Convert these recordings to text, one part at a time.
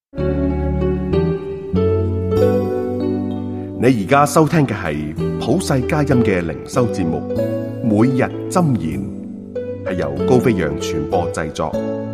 你而家收聽嘅係普世佳音嘅靈修節目，每日箴言，係由高飛揚傳播製作。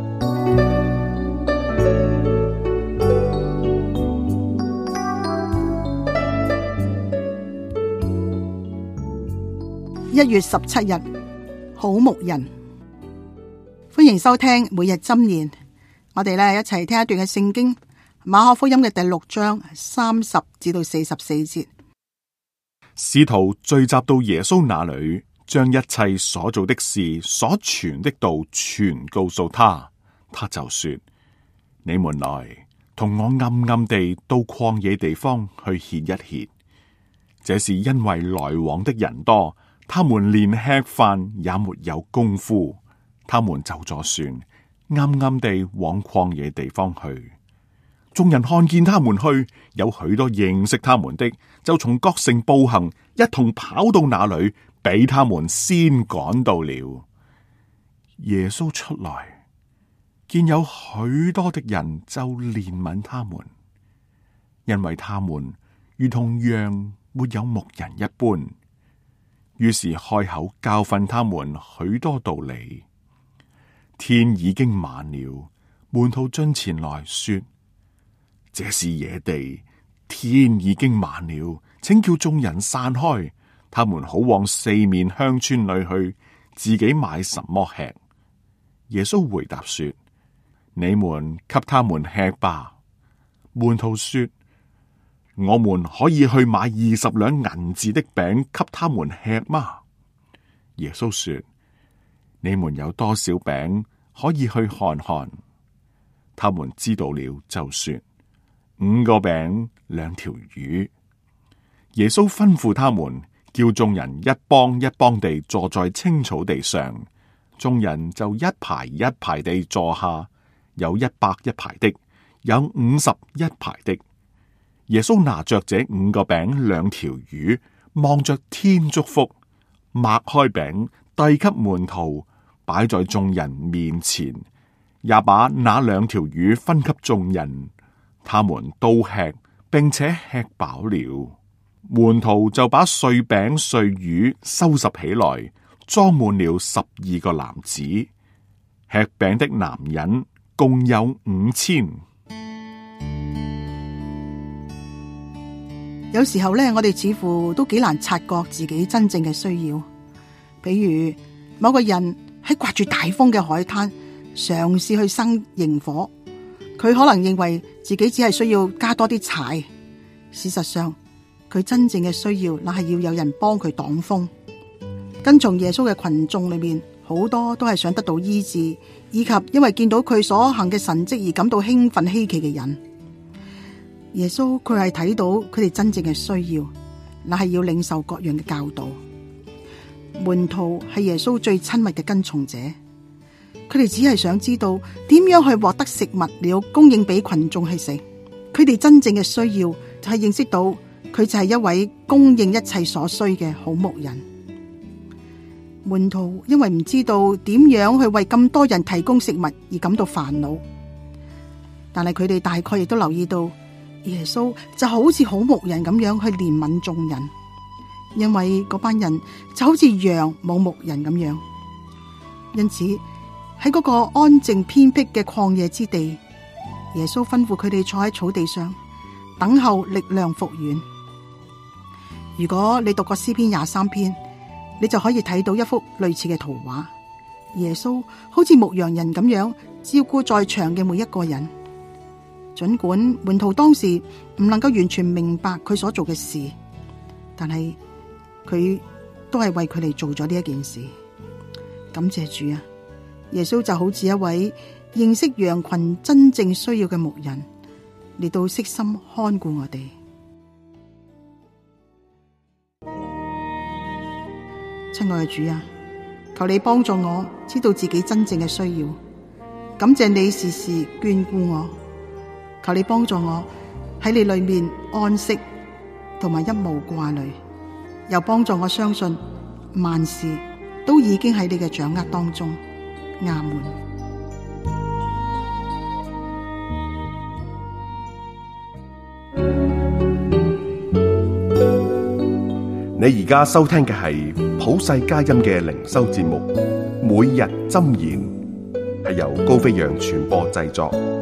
1月17日，好牧人，歡迎收聽每日箴言。我哋一齊聽一段嘅聖經，馬可福音嘅第6章30至到44節。 使徒聚集到耶穌那裏，將一切所做的事、所傳的道全告訴他。他就說：你們來同我暗暗地到曠野地方去歇一歇。這是因為來往的人多，他們連吃飯也沒有功夫。他們就坐船，暗暗地往曠野地方去。眾人看見他們去，有許多認識他們的，就從各城步行，一同跑到那裏，比他們先趕到了。耶穌出來，見有許多的人，就憐憫他們，因為他們如同羊沒有牧人一般。於是開口教訓他們許多道理。天已經晚了，門徒進前來說：這是野地，天已經晚了，請叫眾人散開，他們好往四面鄉村裏去，自己買什麼吃。耶穌回答說：你們給他們吃吧。門徒說：我們可以去買20兩銀子的餅給他們吃嗎？耶穌說：你們有多少餅，可以去看看。他們知道了，就說：5個餅2條魚。耶穌吩咐他們，叫眾人一幫一幫地坐在青草地上。眾人就一排一排地坐下，有100一排的，有50一排的。耶穌拿着這5個餅2條魚，望着天祝福，擘開餅，遞給門徒，擺在眾人面前，也把那2條魚分給眾人。他們都吃，並且吃飽了。門徒就把碎餅碎魚收拾起來，裝滿了12個籃子。吃餅的男人共有5000。 有時候我哋似乎都幾難察覺自己真正嘅需要。比如某個人喺刮住大風嘅海灘，嘗試去生營火，佢可能認為自己只係需要加多啲柴。事實上，佢真正嘅需要，那係要有人幫佢擋風。跟從耶穌嘅群眾裏面，好多都係想得到醫治，以及因為見到佢所行嘅神蹟而感到興奮稀奇嘅人。耶穌佢係睇到佢哋真正嘅需要，那係要領受各樣嘅教導。門徒係耶穌最親密嘅跟從者，佢哋只係想知道點樣去獲得食物了，供應俾群眾去食。佢哋真正嘅需要就係認識到佢就係一位供應一切所需嘅好牧人。門徒因為唔知道點樣去為咁多人提供食物而感到煩惱，但係佢哋大概亦都留意到耶穌就好似好牧人咁樣去憐憫眾人，因為嗰班人就好似羊冇牧人咁樣。因此喺嗰個安靜偏僻嘅曠野之地，耶穌吩咐佢哋坐喺草地上等候力量復原。如果你讀過詩篇23篇，你就可以睇到一幅類似嘅圖畫。耶穌好似牧羊人咁樣照顧在場嘅每一個人。儘管門徒當時唔能夠完全明白佢所做嘅事，但係佢都係為佢哋做咗呢一件事。感謝主啊！耶穌就好似一位認識羊群真正需要嘅牧人，嚟到悉心看顧我哋。親愛嘅主啊，求你幫助我知道自己真正嘅需要。感謝你時時眷顧我，求你幫助我喺你裏面安息同埋一無掛慮，又幫助我相信萬事都已經喺你嘅掌握當中。阿門。 你而家收聽嘅係普世佳音嘅靈修節目《每日箴言》，係由高飛揚傳播製作。